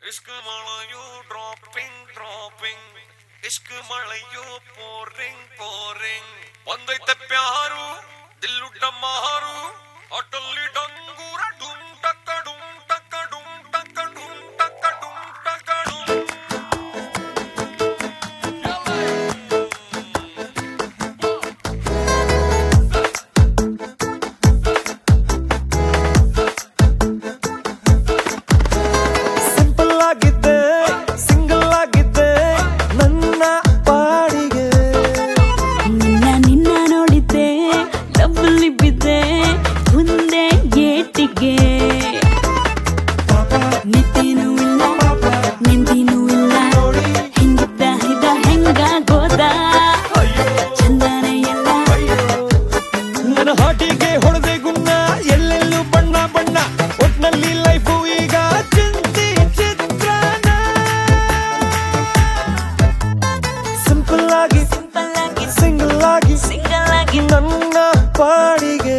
इश्क मलायो dropping dropping इश्क मलायो pouring pouring ಒಂದೈತೆ ಪ್ಯಾರು ದಿಲ್ಲು ಡಮಾರು ಅಟಲ್ಲಿ ಡಂಗೂರ ಡುಮ್ ಟಕ್ಕ ಡುಮ್ ಟಕ್ಕ ಡುಮ್ ಟಕ್ಕ ಡುಮ್ ಟಕ್ಕ ಡುಮ್ ಟಕ್ಕ ಡುಮ್ ಸಿಂಪಲ್ ಆಗಿದ್ದೆ ಸಿಂಗಲ್ ಆಗಿದ್ದೆ ನನ್ನ ಪಾಡಿಗೆ ನಿನ್ನ ನೋಡಿದ್ದೆ ಲವ್ಲಿ ಬಿದ್ದೆ ಮುಂದೆ ಗೇಟಿಗೆ ನಿತ್ತೇನೂ ಇಲ್ಲ ನಿಂದಿನೂ ಇಲ್ಲ ಹಿಂಗಿದ್ದ ಹಿದ ಹೆಂಗಾಗೋದ ಚಂದನೆ ಎಲ್ಲ ನನ್ನ ಹಾಟಿಗೆ ಹೊಡೆದೆ ಗುನ್ನ ಎಲ್ಲೆಲ್ಲೂ ಬಣ್ಣ ಬಣ್ಣ ಒಟ್ನಲ್ಲಿ ಲೈಫು ಈಗ ಚಿಂತಿ ಚಿತ್ರಾನ ಸಿಂಪಲ್ ಆಗಿ ಸಿಂಗಲ್ ಆಗಿ ಸಿಂಗಲ್ ಆಗಿ ನನ್ನ ಪಾಡಿಗೆ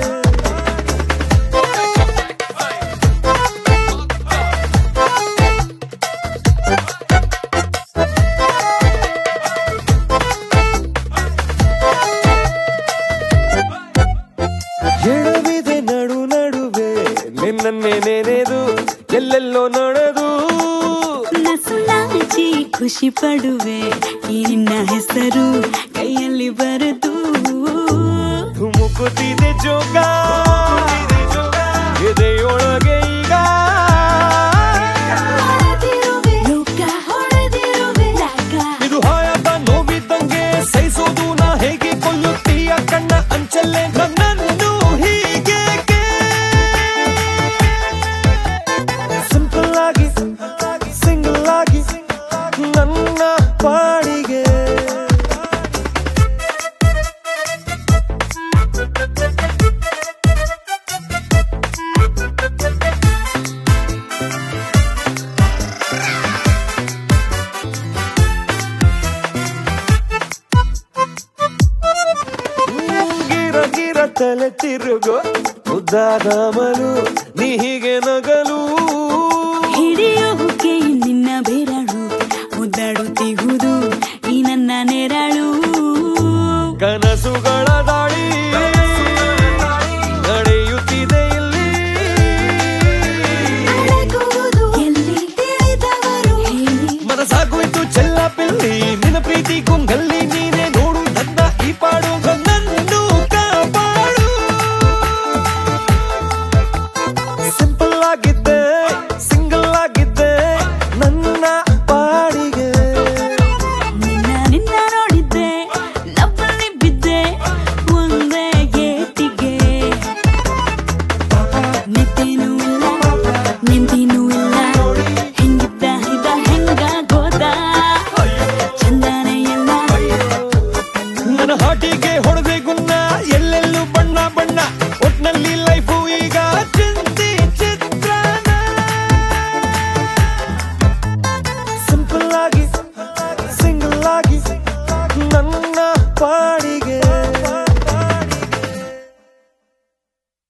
ಎಡವಿದೆ ನಡು ನಡುವೆ ನಿನ್ನನ್ನೇ ನೆನೆದು ಎಲ್ಲೆಲ್ಲೋ ನಡೆದು ನಸುನಾಚಿ ಖುಷಿ ಪಡುವೆ ಈ ನಿನ್ನ ಹೆಸರು ಕೈಯಲ್ಲಿ ಬರೆದು ಧುಮುಕುತ್ತಿದೆ ಜೋಗ ಎದೆಯೊಳಗೆ ಈಗ ಲೋಕ ಹೊಡೆದಿರುವೆ ರಾಗ ಇದು ಹಾಯಾದ ನೋವಿದ್ದಂಗೆ ಸಹಿಸೋದು ನಾ ಹೇಗೆ ಕೊಲ್ಲುತ್ತೀಯ ಕಣ್ಣ ಅಂಚಲ್ಲೇ ನನ್ನನ್ನು ಹೀಗೆ ಸಿಂಪಲ್ ಆಗಿ ಸಿಂಗಲ್ ಆಗಿ ನನ್ನ ಪಾಡಿಗೆ ಗಿರ ಗಿರ ತಲೆ ತಿರುಗೋ ಉದ್ದಾದ ಮರು